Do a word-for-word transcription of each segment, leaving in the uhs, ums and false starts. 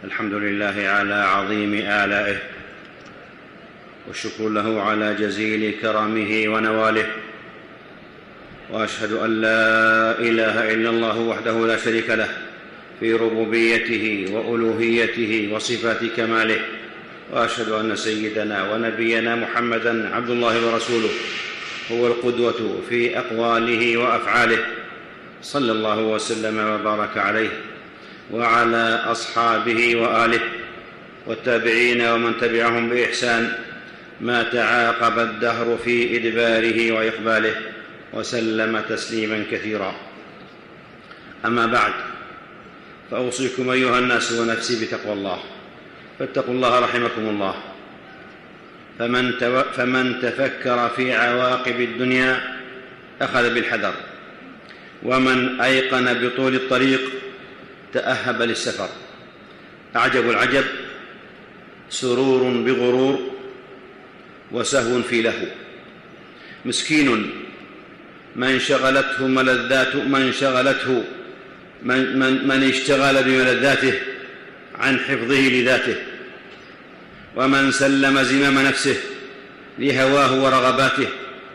الحمد لله على عظيم آلائه، والشكر له على جزيل كرمه ونواله، وأشهد أن لا إله إلا الله وحده لا شريك له في ربوبيته وألوهيته وصفات كماله، وأشهد أن سيدنا ونبينا محمدًا عبد الله ورسوله، هو القدوة في أقواله وأفعاله، صلى الله وسلم وبارك عليه وعلى أصحابه وآله والتابعين ومن تبعهم بإحسان ما تعاقب الدهر في إدباره وإقباله، وسلم تسليما كثيرا. أما بعد، فأوصيكم أيها الناس ونفسي بتقوى الله، فاتقوا الله رحمكم الله. فمن, فمن تفكر في عواقب الدنيا أخذ بالحذر، ومن أيقن بطول الطريق تأهب للسفر. أعجب العجب سرور بغرور وسهو في لهو. مسكين من شغلته ملذات من شغلته من, من, من اشتغل بملذاته عن حفظه لذاته، ومن سلم زمام نفسه لهواه ورغباته.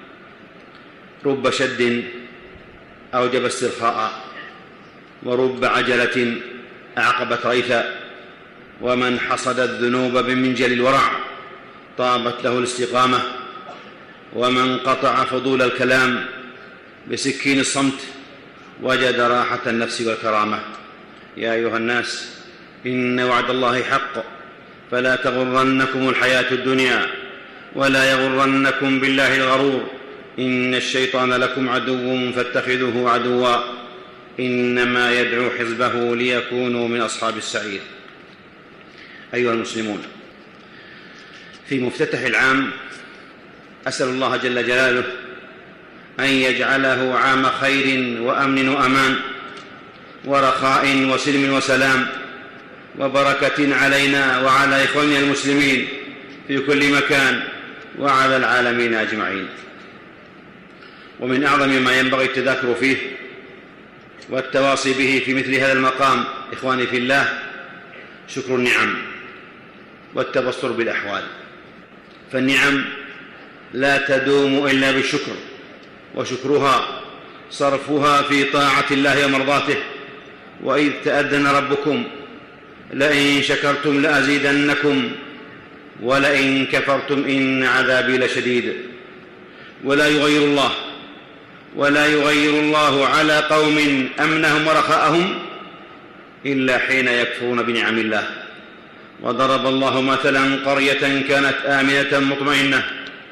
رب شد أوجب استرخاء، ورب عجلة أعقبت ريثا، ومن حصد الذنوب بمنجل الورع طابت له الاستقامة، ومن قطع فضول الكلام بسكين الصمت وجد راحة النفس والكرامة. يا أيها الناس، إن وعد الله حق، فلا تغرنكم الحياة الدنيا ولا يغرنكم بالله الغرور، إن الشيطان لكم عدو فاتخذوه عدوا، إنما يدعو حزبه ليكونوا من أصحاب السعير. أيها المسلمون، في مفتتح العام أسأل الله جل جلاله أن يجعله عام خير وأمن وأمان ورخاء وسلم وسلام وبركة علينا وعلى إخواننا المسلمين في كل مكان وعلى العالمين أجمعين. ومن أعظم ما ينبغي التذاكر فيه والتواصي به في مثل هذا المقام إخواني في الله شكر النعم والتبصر بالأحوال، فالنعم لا تدوم إلا بالشكر، وشكرها صرفها في طاعة الله ومرضاته. وإذ تأذن ربكم لئن شكرتم لأزيدنكم ولئن كفرتم إن عذابي لشديد. ولا يغير الله ولا يغير الله على قوم أمنهم ورخاءهم إلا حين يكفرون بنعم الله. وضرب الله مثلا قرية كانت آمنة مطمئنة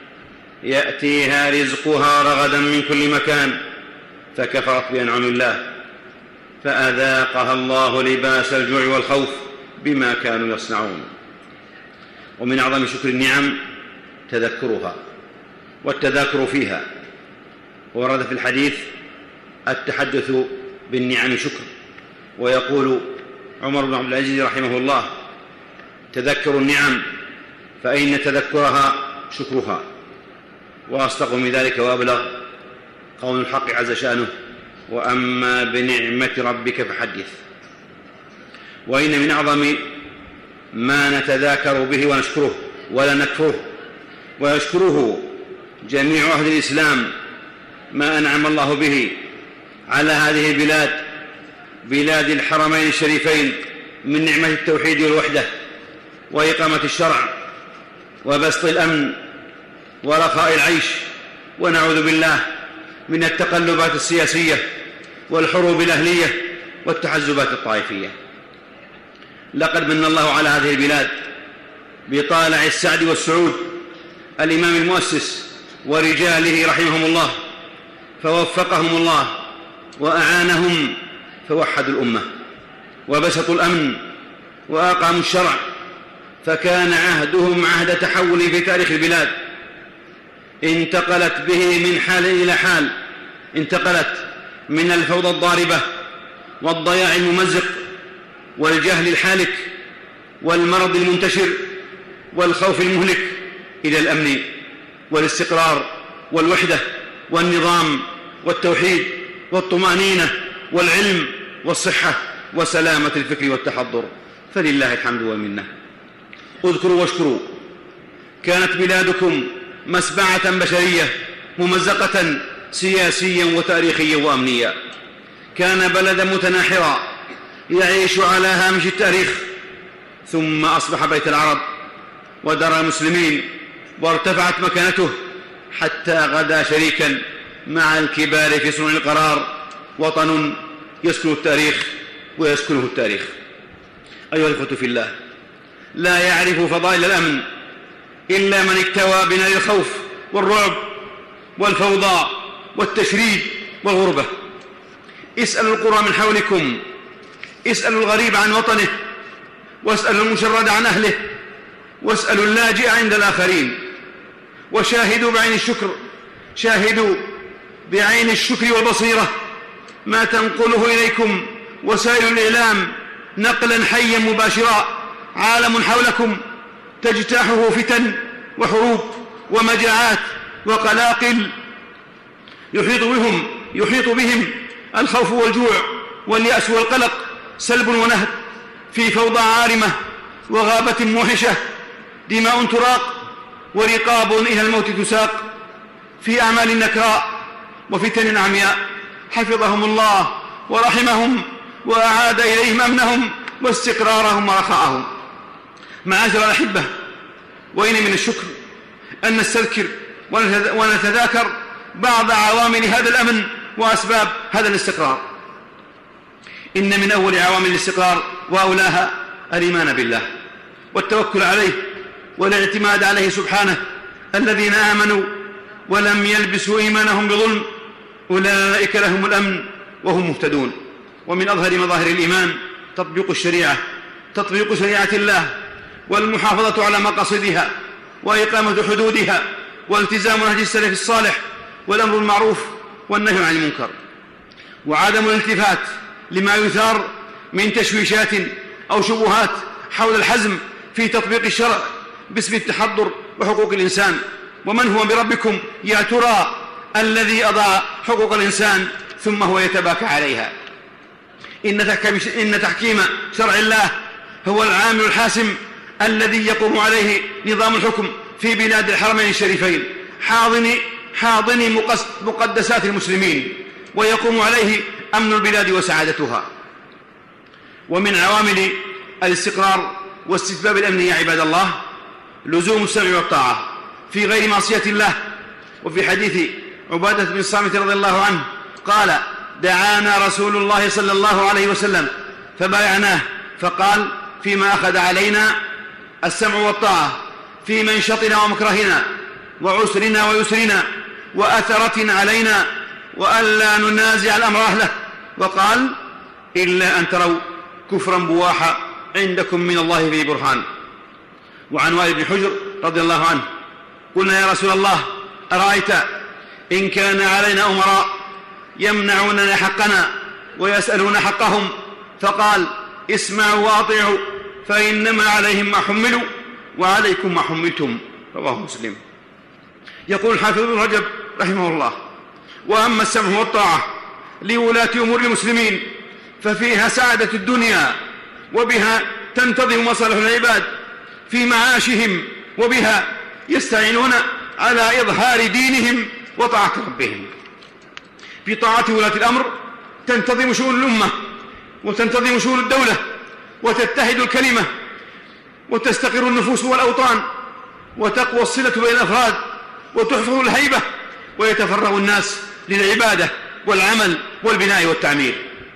يأتيها رزقها رغدا من كل مكان فكفرت بأنعم الله فأذاقها الله لباس الجوع والخوف بما كانوا يصنعون. ومن أعظم شكر النعم تذكرها والتذاكر فيها. ورد في الحديث التحدث بالنعم شكر. ويقول عمر بن عبد العزيز رحمه الله: تذكروا النعم فإن تذكرها شكرها. وأصدق من ذلك وأبلغ قول الحق عز شأنه: وأما بنعمة ربك فحدث. وإن من أعظم ما نتذاكر به ونشكره ولا نكفره ويشكره جميع أهل الإسلام ما أنعم الله به على هذه البلاد، بلاد الحرمين الشريفين، من نعمة التوحيد والوحدة وإقامة الشرع وبسط الأمن ورخاء العيش. ونعوذ بالله من التقلبات السياسية والحروب الأهلية والتحزبات الطائفية. لقد من الله على هذه البلاد بطالع السعد والسعود الإمام المؤسس ورجاله رحمهم الله، فوفقهم الله وأعانهم فوحدوا الأمة وبسطوا الأمن وأقاموا الشرع، فكان عهدهم عهد تحول في تاريخ البلاد انتقلت به من حال إلى حال، انتقلت من الفوضى الضاربة والضياع الممزق والجهل الحالك والمرض المنتشر والخوف المهلك إلى الأمن والاستقرار والوحدة والنظام والتوحيد والطمأنينة والعلم والصحة وسلامة الفكر والتحضر. فلله الحمد والمنة. اذكروا واشكروا، كانت بلادكم مسبعة بشرية ممزقة سياسيا وتاريخيا وأمنيا، كان بلدا متناحرا يعيش على هامش التاريخ، ثم أصبح بيت العرب ودار المسلمين، وارتفعت مكانته حتى غدا شريكا مع الكبار في صنع القرار، وطن يسكن التاريخ ويسكنه التاريخ. أيها الإخوة في الله، لا يعرف فضائل الأمن إلا من اكتوى بنار الخوف والرعب والفوضى والتشريد والغربة. اسألوا القرى من حولكم، اسألوا الغريب عن وطنه، واسألوا المشرد عن أهله، واسألوا اللاجئ عند الآخرين، وشاهدوا بعين الشكر شاهدوا بعين الشكر والبصيرة ما تنقله إليكم وسائل الإعلام نقلا حيا مباشرا. عالم حولكم تجتاحه فتن وحروب ومجاعات وقلاقل، يحيط بهم يحيط بهم الخوف والجوع واليأس والقلق، سلب ونهب في فوضى عارمة وغابة موحشة، دماء تراق ورقاب إلى الموت تساق، في أعمال نكراء وفتن عمياء. حفظهم الله ورحمهم وأعاد إليهم أمنهم واستقرارهم ورخاءهم. معاشر الأحبة، وإن من الشكر أن نستذكر ونتذاكر بعض عوامل هذا الأمن وأسباب هذا الاستقرار. إن من أول عوامل الاستقرار وأولاها الإيمان بالله والتوكل عليه والاعتماد عليه سبحانه. الذين آمنوا ولم يلبسوا إيمانهم بظلم أولئك لهم الأمن وهم مهتدون. ومن أظهر مظاهر الإيمان تطبيق الشريعة تطبيق شريعة الله والمحافظة على مقاصدها وإقامة حدودها والتزام نهج السلف الصالح والأمر بالمعروف والنهي عن المنكر، وعدم الالتفات لما يثار من تشويشات أو شبهات حول الحزم في تطبيق الشرع باسم التحضر وحقوق الإنسان. ومن هو بربكم يا ترى الذي أضاع حقوق الإنسان ثم هو يتباكى عليها؟ إن تحكيم شرع الله هو العامل الحاسم الذي يقوم عليه نظام الحكم في بلاد الحرمين الشريفين حاضن حاضن مقدسات المسلمين، ويقوم عليه أمن البلاد وسعادتها. ومن عوامل الاستقرار واستتباب الأمن يا عباد الله لزوم السمع والطاعة في غير معصية الله. وفي حديث عبادة بن الصامت رضي الله عنه قال: دعانا رسول الله صلى الله عليه وسلم فبايعناه، فقال: فيما أخذ علينا السمع والطاعة في منشطنا ومكرهنا وعسرنا ويسرنا وأثرة علينا، وألا ننازع الأمر أهله. وقال: إلا أن تروا كفرا بواحا عندكم من الله في برهان. وعن وائل بن حجر رضي الله عنه: قلنا يا رسول الله أرأيت إن كان علينا أمراء يمنعوننا حقنا ويسألون حقهم؟ فقال: اسمعوا وأطيعوا فإنما عليهم ما حملوا وعليكم ما حملتم. رواه مسلم. يقول الحافظ ابن رجب رحمه الله: وأما السمع والطاعة لولاة أمور المسلمين ففيها سعادة الدنيا، وبها تنتظم مصالح العباد في معاشهم، وبها يستعينون على إظهار دينهم وطاعة ربهم. في طاعة ولاة الأمر تنتظم شؤون الأمة وتنتظم شؤون الدولة وتتحد الكلمة وتستقر النفوس والأوطان وتقوى الصلة بين الأفراد وتحفظ الهيبة ويتفرغ الناس للعبادة والعمل والبناء والتعمير.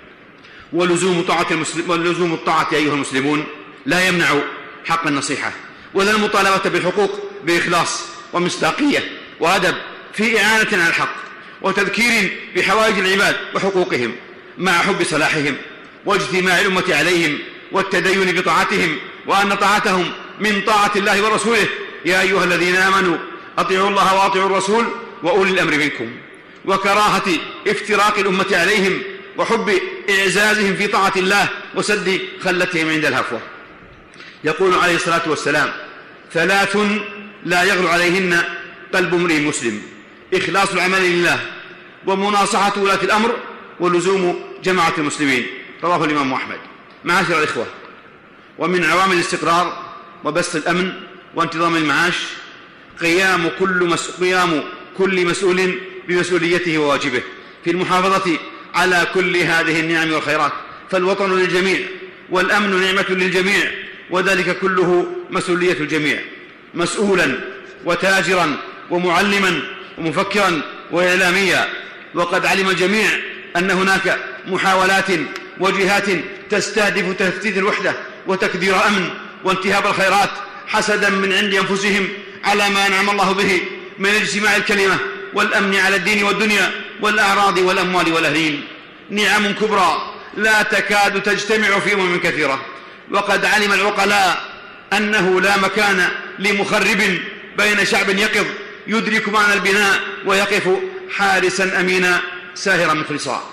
ولزوم طاعة المسلم ولزوم الطاعة أيها المسلمون لا يمنع حق النصيحة ولا المطالبة بالحقوق بإخلاص ومصداقية وأدب في إعانة على الحق وتذكير بحوائج العباد وحقوقهم مع حب صلاحهم واجتماع الأمة عليهم والتدين بطاعتهم، وأن طاعتهم من طاعة الله ورسوله. يا أيها الذين آمنوا أطيعوا الله وأطيعوا الرسول وأولي الأمر منكم. وكراهة افتراق الأمة عليهم وحب إعزازهم في طاعة الله وسد خلتهم عند الهفوة. يقول عليه الصلاة والسلام: ثلاث لا يغلو عليهن قلب امرئ مسلم: إخلاص العمل لله، ومناصحة ولاة الأمر، ولزوم جماعة المسلمين. رواه الإمام أحمد. معاشر الإخوة، ومن عوامل الاستقرار وبسط الأمن وانتظام المعاش قيام كل, مس... قيام كل مسؤول بمسؤوليته وواجبه في المحافظة على كل هذه النعم والخيرات، فالوطن للجميع والأمن نعمة للجميع، وذلك كله مسؤولية الجميع، مسؤولا وتاجرا ومعلما ومفكرا وإعلاميا. وقد علم الجميع أن هناك محاولات وجهات تستهدف تفتيت الوحدة وتكدير أمن وانتهاب الخيرات حسدا من عند أنفسهم على ما أنعم الله به من اجتماع الكلمة والأمن على الدين والدنيا والأعراض والأموال والأهلين، نعم كبرى لا تكاد تجتمع في أمم كثيرة. وقد علم العقلاء أنه لا مكان لمخرب بين شعب يقظ يدرك معنى البناء ويقف حارسا أمينا ساهرا مخلصا.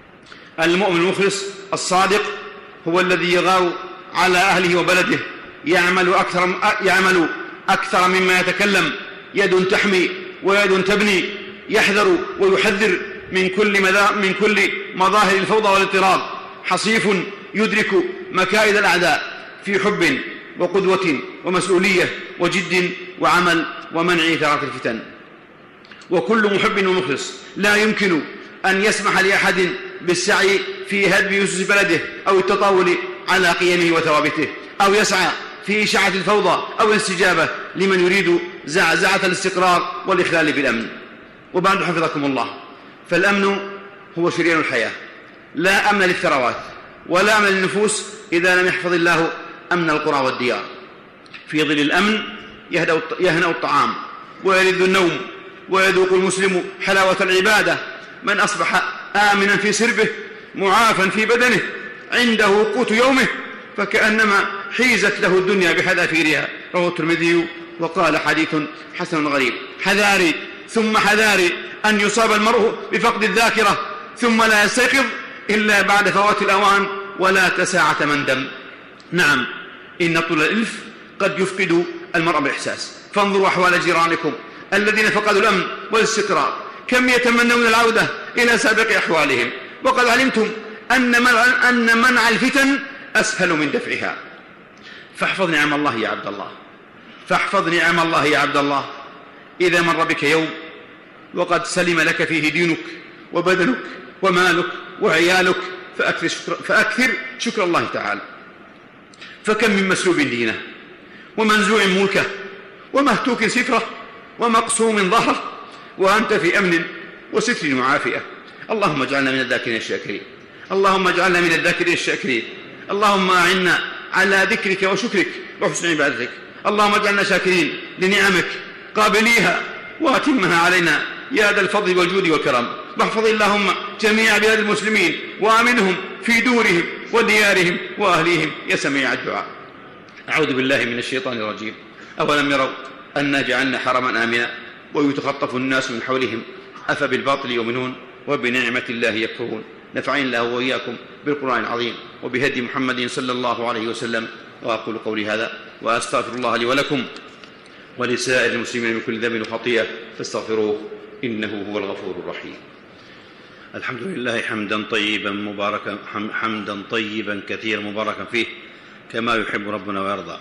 المؤمن المخلص الصادق هو الذي يغار على أهله وبلده، يعمل أكثر, يعمل أكثر مما يتكلم، يد تحمي ويد تبني، يحذر ويحذر من كل, من كل مظاهر الفوضى والاضطراب، حصيف يدرك مكائد الأعداء في حب وقدوة ومسؤولية وجد وعمل ومنع ثغرات الفتن. وكل محب ومخلص لا يمكن أن يسمح لأحد بالسعي في هدم يسس بلده أو التطاول على قيمه وثوابته، أو يسعى في إشاعة الفوضى أو الاستجابة لمن يريد زعزعة الاستقرار والإخلال بالأمن. وبعد حفظكم الله، فالأمن هو شريان الحياة، لا أمن للثروات ولا أمن للنفوس إذا لم يحفظ الله أمن القرى والديار. في ظل الأمن يهنأ الطعام ويلذ النوم ويذوق المسلم حلاوة العبادة. من أصبح آمنا في سربه معافا في بدنه عنده قوت يومه فكأنما حيزت له الدنيا بحذافيرها. رواه الترمذي وقال حديث حسن غريب. حذاري ثم حذاري أن يصاب المرء بفقد الذاكرة ثم لا يستيقظ إلا بعد فوات الأوان ولا تساعة مندم. نعم، إن طول الإلف قد يفقد المرء بالإحساس. فانظروا أحوال جيرانكم الذين فقدوا الأمن والاستقرار، كم يتمنون العودة إلى سابق أحوالهم، وقد علمتم أن منع, أن منع الفتن أسهل من دفعها. فاحفظ نعم الله يا عبد الله، فاحفظ نعم الله يا عبد الله. إذا مر بك يوم وقد سلم لك فيه دينك وبدنك ومالك وعيالك فأكثر شكر, فأكثر شكر الله تعالى. فكم من مسلوب دينه ومنزوع ملكه ومهتوك سفره ومقسوم ظهره وأنت في أمن وستر وعافية. اللهم اجعلنا من الذاكرين الشاكرين، اللهم اجعلنا من الذاكرين الشاكرين، اللهم أعنا على ذكرك وشكرك وحسن عبادتك. اللهم اجعلنا شاكرين لنعمك قابليها واتمها علينا يا ذا الفضل والجود والكرم. واحفظ اللهم جميع بلاد المسلمين وآمنهم في دورهم وديارهم وأهليهم يا سميع الدعاء. أعوذ بالله من الشيطان الرجيم. أولم يروا أنا جعلنا حرما آمنا ويتخطف الناس من حولهم أفبالباطل يؤمنون وبنعمة الله يكفرون. نفعني الله وإياكم بالقرآن العظيم وبهدي محمد صلى الله عليه وسلم. وأقول قولي هذا وأستغفر الله لي ولكم ولسائر المسلمين من كل ذنب وخطيئة فاستغفروه إنه هو الغفور الرحيم. الحمد لله حمدا طيبا مباركا حمدا طيبا كثيرا مباركا فيه كما يحب ربنا ويرضى.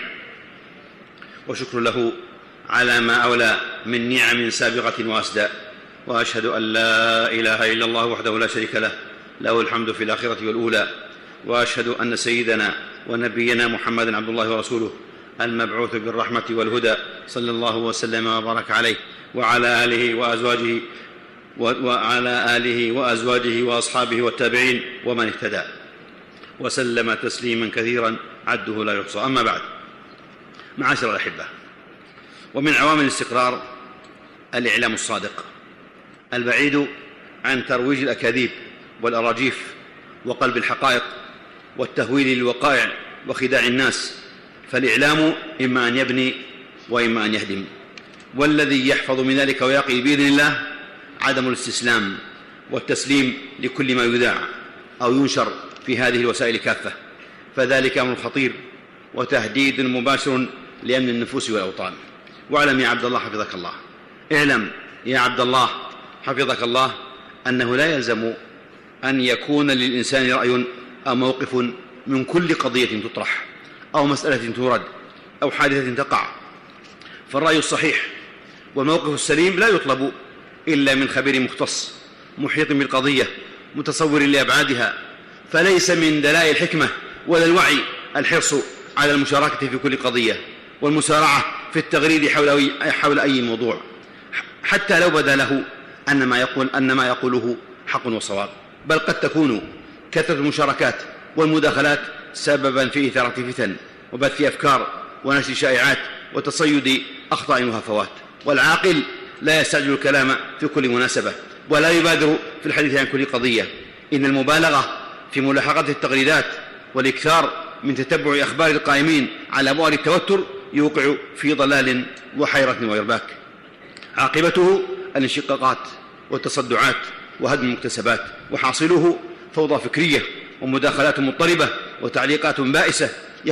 وشكر له على ما أولى من نعم سابقة وأسداء. وأشهد أن لا إله إلا الله وحده لا شريك له، له الحمد في الآخرة والأولى. وأشهد أن سيدنا ونبينا محمدا عبد الله ورسوله المبعوث بالرحمة والهدى صلى الله وسلم وبارك عليه وعلى آله وأزواجه وعلى آله وأزواجه وأصحابه والتابعين ومن اهتدى وسلم تسليما كثيرا عده لا يحصى. أما بعد، معاشر الأحبة، ومن عوامل الاستقرار الإعلام الصادق البعيد عن ترويج الأكاذيب والأراجيف وقلب الحقائق والتهويل للوقائع وخداع الناس. فالإعلام إما أن يبني وإما أن يهدم، والذي يحفظ من ذلك ويقي بإذن الله عدم الاستسلام والتسليم لكل ما يذاع أو ينشر في هذه الوسائل كافة، فذلك أمر خطير وتهديد مباشر لأمن النفوس والأوطان. واعلم يا عبد الله حفظك الله، اعلم يا عبد الله حفظك الله أنه لا يلزم أن يكون للإنسان رأي أو موقف من كل قضية تطرح، أو مسألة تورد أو حادثة تقع. فالرأي الصحيح والموقف السليم لا يطلب إلا من خبير مختص محيط بالقضية متصور لأبعادها، فليس من دلائل الحكمة ولا الوعي الحرص على المشاركة في كل قضية والمسارعة في التغريد حول, حول أي موضوع، حتى لو بدا له أن ما, يقول أن ما يقوله حق وصواب. بل قد تكون كثرة المشاركات والمداخلات سببا في إثارة فتن وبث أفكار ونشر شائعات وتصيد أخطاء وهفوات. والعاقل لا يستعجل الكلام في كل مناسبة ولا يبادر في الحديث عن كل قضية. إن المبالغة في ملاحقة التغريدات والإكثار من تتبع أخبار القائمين على أبواب التوتر يوقع في ضلال وحيرة وإرباك، عاقبته الانشقاقات والتصدعات وهدم المكتسبات، وحاصله فوضى فكرية ومداخلات مضطربة وتعليقات بائسة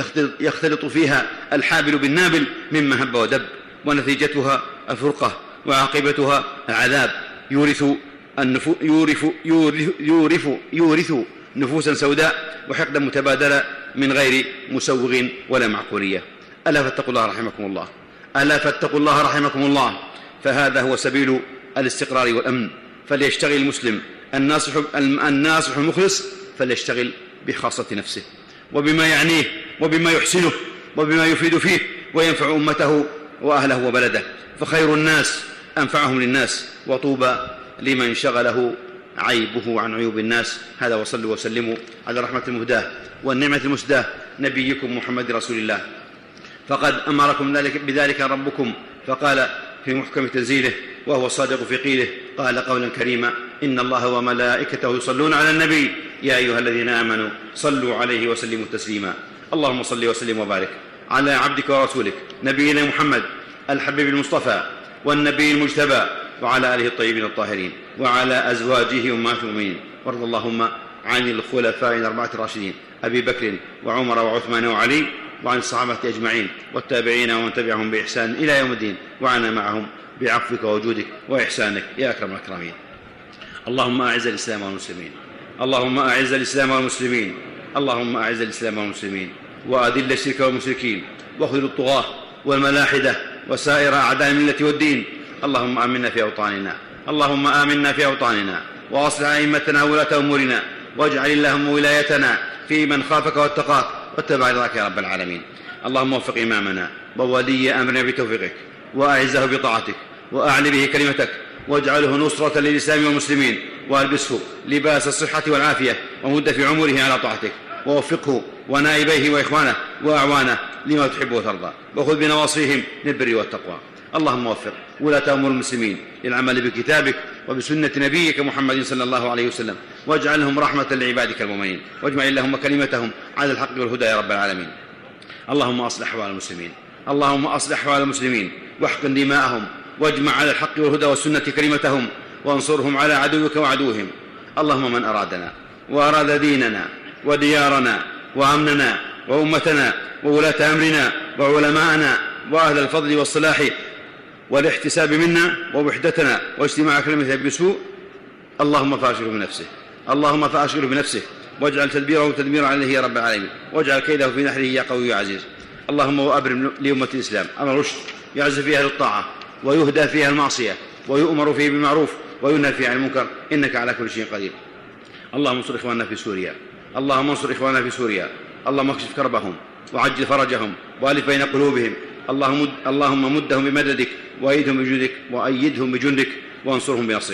يختلط فيها الحابل بالنابل مما هب ودب، ونتيجتها الفرقة وعاقبتها العذاب يورث, النفو يورث, يورث, يورث, يورث نفوسا سوداء وحقدا متبادلا من غير مسوغ ولا معقولية. ألا فاتقوا الله رحمكم الله، ألا فاتقوا الله رحمكم الله، فهذا هو سبيل الاستقرار والأمن. فليشتغل المسلم الناصح, الناصح المخلص فليشتغل بخاصة نفسه وبما يعنيه وبما يحسنه وبما يفيد فيه وينفع أمته وأهله وبلده، فخير الناس أنفعهم للناس، وطوبى لمن شغله عيبه عن عيوب الناس. هذا وصلوا وسلموا على رحمة المهداة والنعمة المسداة نبيكم محمد رسول الله، فقد أمركم بذلك ربكم فقال في محكم تنزيله وهو الصادق في قيله، قال قولا كريما: إن الله وملائكته يصلون على النبي يا أيها الذين آمنوا صلوا عليه وسلموا تسليما. اللهم صل وسلم وبارك على عبدك ورسولك نبينا محمد الحبيب المصطفى والنبي المجتبى، وعلى آله الطيبين الطاهرين، وعلى أزواجه أمهات المؤمنين. وارض اللهم عن الخلفاء الأربعة الراشدين أبي بكر وعمر وعثمان وعلي، وعن الصحابة أجمعين والتابعين ومن تبعهم بإحسان إلى يوم الدين، وعنا معهم بعفوك وجودك وإحسانك يا أكرم الأكرمين. اللهم أعز الإسلام والمسلمين، اللهم أعز الإسلام والمسلمين، اللهم أعز الإسلام والمسلمين، وأذل الشرك والمشركين، واخذل الطغاة والملاحدة وسائر أعداء الملة والدين. اللهم آمنا في أوطاننا، اللهم آمنا في أوطاننا، وأصلح أئمتنا وولاة أمورنا، واجعل اللهم ولايتنا في من خافك واتقاك واتبع رضاك يا رب العالمين. اللهم وفق إمامنا وولي أمرنا بتوفيقك، وأعزه بطاعتك، وأعل به كلمتك، واجعله نصرة للإسلام والمسلمين، والبسه لباس الصحة والعافية، ومد في عمره على طاعتك، ووفقه ونائبيه وإخوانه وأعوانه لما تحب وترضى، وخذ بنواصيهم للبر والتقوى. اللهم وفق ولاة أمور المسلمين للعمل بكتابك وبسنة نبيك محمد صلى الله عليه وسلم، واجعلهم رحمة لعبادك المؤمنين، واجمع اللهم كلمتهم على الحق والهدى يا رب العالمين. اللهم أصلح أحوال المسلمين، اللهم أصلح أحوال المسلمين، واحقن دماءهم، واجمع على الحق والهدى والسنة كلمتهم، وانصرهم على عدوك وعدوهم. اللهم من أرادنا وأراد ديننا وديارنا وأمننا وأمتنا وولاة أمرنا وعلماءنا وأهل الفضل والصلاح والاحتساب منا ووحدتنا واجتماع كلمة بسوء، اللهم فاشغله بنفسه، اللهم فاشغله بنفسه، واجعل تدبيره تدميرا عليه يا رب العالمين، واجعل كيده في نحره يا قوي يا عزيز. اللهم وأبرم لأمة الإسلام أمر رشد يعز فيها للطاعة ويهدى فيها المعصية ويؤمر فيه بالمعروف وينهى فيه عن المنكر، إنك على كل شيء قدير. اللهم انصر إخواننا في سوريا، اللهم انصر إخواننا في سوريا، اللهم اكشف كربهم وعجل فرجهم وألف بين قلوبهم. اللهم, مد اللهم مدهم بمددك وأيدهم بجندك وأيدهم بجندك وانصرهم بنصرك.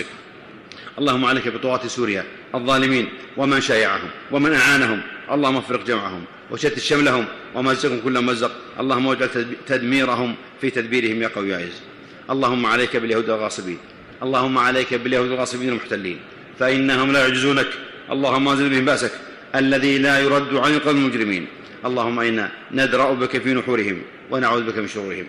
اللهم عليك بطغاة سوريا الظالمين ومن شايعهم ومن أعانهم، اللهم افرق جمعهم وشتت شملهم ومزقهم كل ممزق، اللهم واجعل تدميرهم في تدبيرهم يا قوي يا عزيز. اللهم عليك باليهود الغاصبين، اللهم عليك باليهود الغاصبين المحتلين، فإنهم لا يعجزونك. اللهم انزل بهم بأسك الذي لا يرد عن القوم المجرمين. اللهم إنا ندرأ بك في نحورهم ونعوذ بك من شرورهم.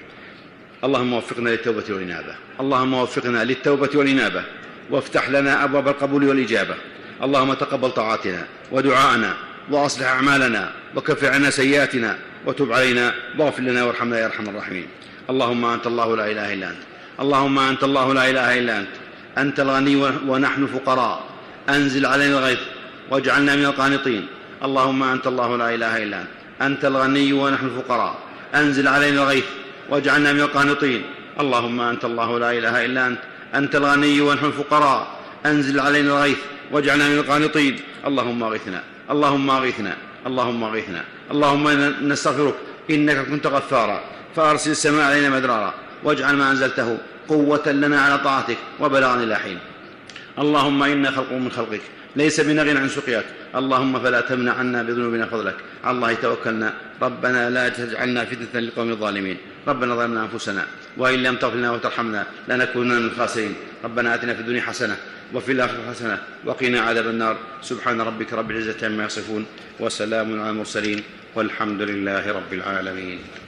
اللهم وفقنا للتوبة والإنابة، اللهم وفقنا للتوبة والإنابة، وافتح لنا أبواب القبول والإجابة. اللهم تقبل طاعاتنا ودعاءنا، وأصلح أعمالنا، وكفر عنا سيئاتنا، وتب علينا، واغفر لنا وارحمنا يا أرحم الراحمين. اللهم أنت الله لا إله إلا أنت، اللهم أنت الله لا إله إلا أنت، أنت الغني ونحن فقراء، أنزل علينا الغيث واجعلنا من القانطين. اللهم أنت الله لا إله إلا أنت، أنت الغني ونحن الفقراء، أنزل علينا الغيث واجعلنا من القانطين. اللهم أنت الله لا إله إلا أنت، أنت الغني ونحن الفقراء، أنزل علينا الغيث واجعلنا من القانطين. اللهم أغثنا، اللهم أغثنا، اللهم أغثنا. اللهم نستغفرك إنك كنت غفارا، فأرسل السماء علينا مدرارا، واجعل ما أنزلته قوة لنا على طاعتك وبلاغا إلى حين. اللهم إنا خلق من خلقك ليس بنغ عن سقياك، اللهم فلا تمنع عنا بذنوبنا فضلك. على الله توكلنا، ربنا لا تجعلنا فتنة للقوم الظالمين. ربنا ظلمنا أنفسنا وإن لم تغفر لنا وترحمنا لنكونن من الخاسرين. ربنا آتنا في الدنيا حسنة وفي الآخرة حسنة وقنا عذاب النار. سبحان ربك رب العزة عما يصفون وسلام على المرسلين والحمد لله رب العالمين.